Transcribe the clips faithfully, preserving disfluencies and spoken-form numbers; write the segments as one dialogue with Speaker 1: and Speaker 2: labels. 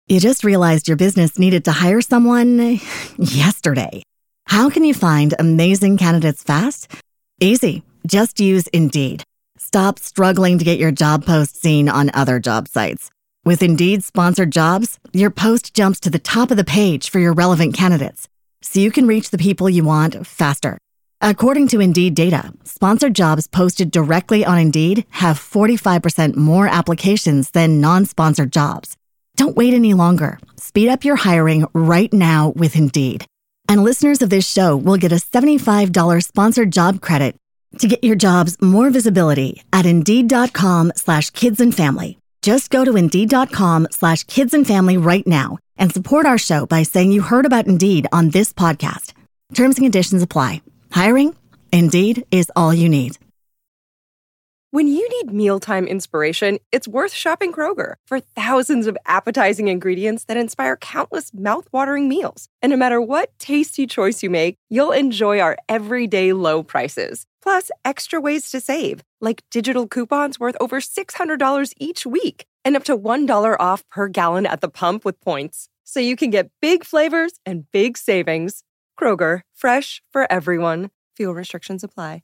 Speaker 1: You just realized your business needed to hire someone yesterday. How can you find amazing candidates fast? Easy. Just use Indeed. Stop struggling to get your job post seen on other job sites. With Indeed sponsored jobs, your post jumps to the top of the page for your relevant candidates, so you can reach the people you want faster. According to Indeed data, sponsored jobs posted directly on Indeed have forty-five percent more applications than non-sponsored jobs. Don't wait any longer. Speed up your hiring right now with Indeed. And listeners of this show will get a seventy-five dollars sponsored job credit to get your jobs more visibility at Indeed.com slash kids and family. Just go to Indeed.com slash kids and family right now and support our show by saying you heard about Indeed on this podcast. Terms and conditions apply. Hiring? Indeed is all you need.
Speaker 2: When you need mealtime inspiration, it's worth shopping Kroger for thousands of appetizing ingredients that inspire countless mouthwatering meals. And no matter what tasty choice you make, you'll enjoy our everyday low prices. Plus, extra ways to save, like digital coupons worth over six hundred dollars each week and up to one dollar off per gallon at the pump with points. So you can get big flavors and big savings. Kroger, fresh for everyone. Fuel restrictions apply.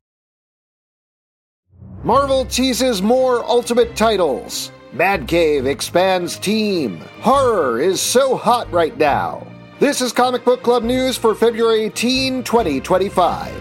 Speaker 3: Marvel teases more Ultimate titles. Mad Cave expands team. Horror is so hot right now. This is Comic Book Club news for February eighteenth, twenty twenty-five.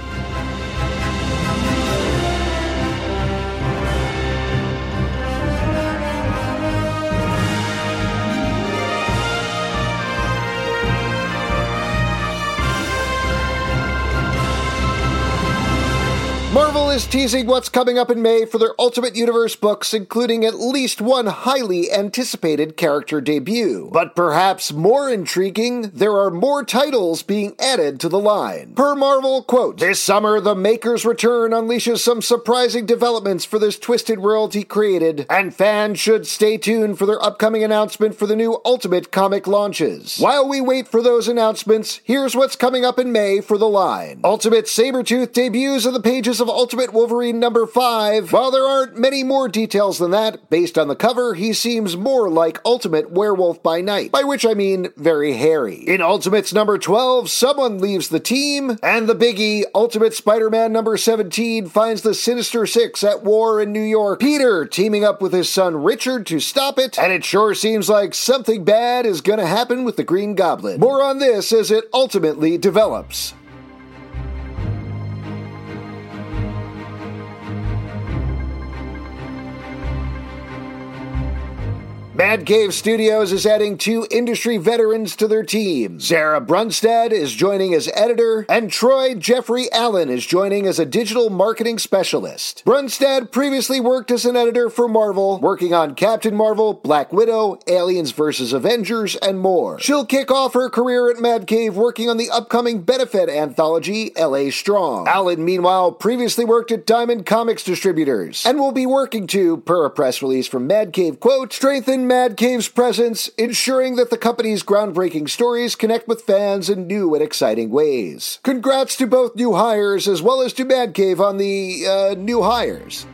Speaker 3: Marvel is teasing what's coming up in May for their Ultimate Universe books, including at least one highly anticipated character debut. But perhaps more intriguing, there are more titles being added to the line. Per Marvel, quote, "This summer, the Maker's return unleashes some surprising developments for this twisted world he created, and fans should stay tuned for their upcoming announcement for the new Ultimate comic launches. While we wait for those announcements, here's what's coming up in May for the line. Ultimate Sabretooth debuts on the pages of Ultimate Wolverine number five. While there aren't many more details than that, based on the cover, he seems more like Ultimate Werewolf by Night, by which I mean very hairy. In Ultimates number twelve, someone leaves the team, and the biggie, Ultimate Spider-Man number seventeen, finds the Sinister Six at war in New York, Peter teaming up with his son Richard to stop it, and it sure seems like something bad is gonna happen with the Green Goblin. More on this as it ultimately develops. Mad Cave Studios is adding two industry veterans to their team. Sarah Brunstad is joining as editor, and Troy Jeffrey Allen is joining as a digital marketing specialist. Brunstad previously worked as an editor for Marvel, working on Captain Marvel, Black Widow, Aliens versus. Avengers, and more. She'll kick off her career at Mad Cave working on the upcoming Benefit anthology, L A Strong. Allen, meanwhile, previously worked at Diamond Comics Distributors, and will be working to, per a press release from Mad Cave, quote, strengthen Mad Cave's presence, ensuring that the company's groundbreaking stories connect with fans in new and exciting ways. Congrats to both new hires as well as to Mad Cave on the, uh, new hires.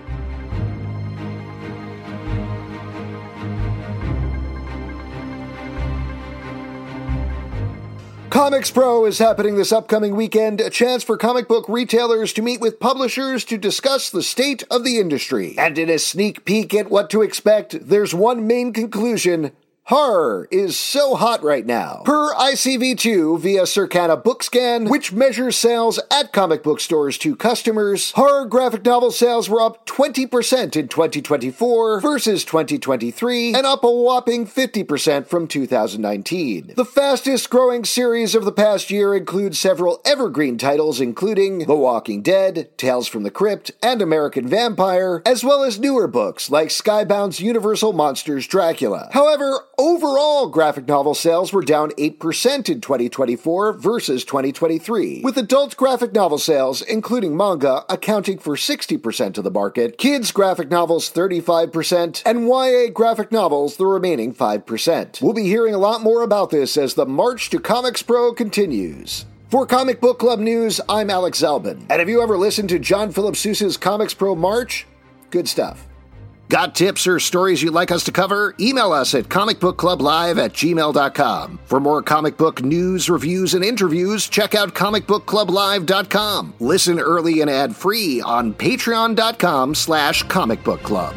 Speaker 3: Comics Pro is happening this upcoming weekend, a chance for comic book retailers to meet with publishers to discuss the state of the industry. And in a sneak peek at what to expect, there's one main conclusion: horror is so hot right now. Per I C V two via Circana Bookscan, which measures sales at comic book stores to customers, horror graphic novel sales were up twenty percent in twenty twenty-four versus twenty twenty-three, and up a whopping fifty percent from two thousand nineteen. The fastest growing series of the past year includes several evergreen titles including The Walking Dead, Tales from the Crypt, and American Vampire, as well as newer books like Skybound's Universal Monsters Dracula. However, overall graphic novel sales were down eight percent in twenty twenty-four versus twenty twenty-three, with adult graphic novel sales, including manga, accounting for sixty percent of the market, kids graphic novels thirty-five percent, and Y A graphic novels the remaining five percent. We'll be hearing a lot more about this as the march to Comics Pro continues. For Comic Book Club News, I'm Alex Zalbin. And have you ever listened to John Philip Sousa's Comics Pro March? Good stuff. Got tips or stories you'd like us to cover? Email us at comic book club live at gmail dot com. For more comic book news, reviews, and interviews, check out comic book club live dot com. Listen early and ad-free on patreon dot com slash comic book club.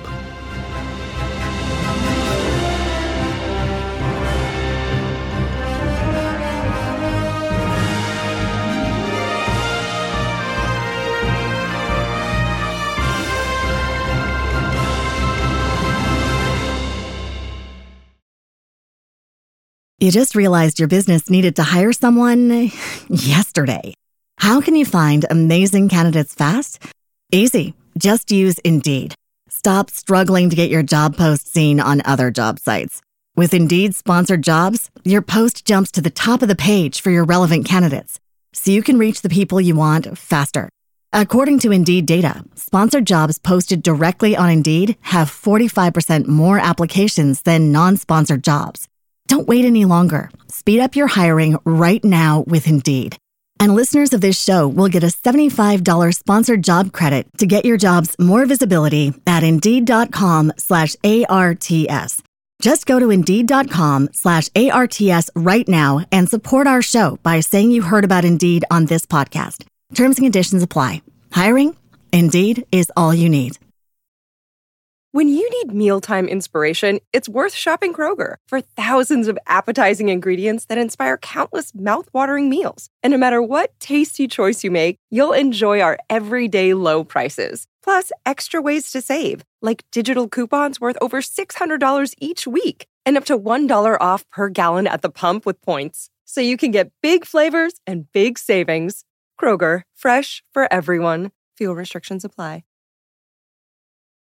Speaker 1: You just realized your business needed to hire someone yesterday. How can you find amazing candidates fast? Easy. Just use Indeed. Stop struggling to get your job post seen on other job sites. With Indeed sponsored jobs, your post jumps to the top of the page for your relevant candidates, so you can reach the people you want faster. According to Indeed data, sponsored jobs posted directly on Indeed have forty-five percent more applications than non-sponsored jobs. Don't wait any longer. Speed up your hiring right now with Indeed. And listeners of this show will get a seventy-five dollars sponsored job credit to get your jobs more visibility at Indeed.com slash ARTS. Just go to Indeed.com slash ARTS right now and support our show by saying you heard about Indeed on this podcast. Terms and conditions apply. Hiring? Indeed is all you need.
Speaker 2: When you need mealtime inspiration, it's worth shopping Kroger for thousands of appetizing ingredients that inspire countless mouth-watering meals. And no matter what tasty choice you make, you'll enjoy our everyday low prices. Plus, extra ways to save, like digital coupons worth over six hundred dollars each week and up to one dollar off per gallon at the pump with points. So you can get big flavors and big savings. Kroger, fresh for everyone. Fuel restrictions apply.